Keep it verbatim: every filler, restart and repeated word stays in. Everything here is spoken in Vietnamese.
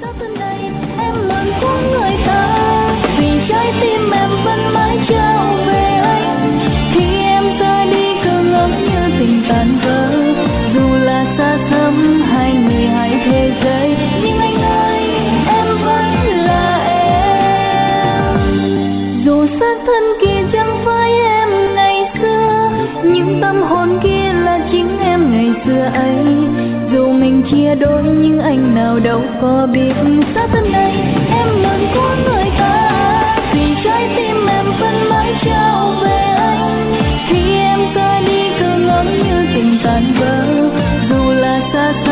Sát bên đây em luôn có người ta, vì trái tim em vẫn mãi trao về anh. Khi em rời đi cứ ngỡ như tình tàn vỡ, dù là xa xăm hai người hai thế giới, nhưng anh ơi em vẫn là em. Dù xác thân kia chẳng phải em ngày xưa, nhưng tâm hồn kia là chính em ngày xưa ấy. Dù mình chia đôi nhưng anh nào đâu có biết, sát thân đây em luôn có người ta, vì trái tim em vẫn mãi trao về anh. Khi em rời đi cứ ngỡ như tình tàn vỡ, dù là xa xa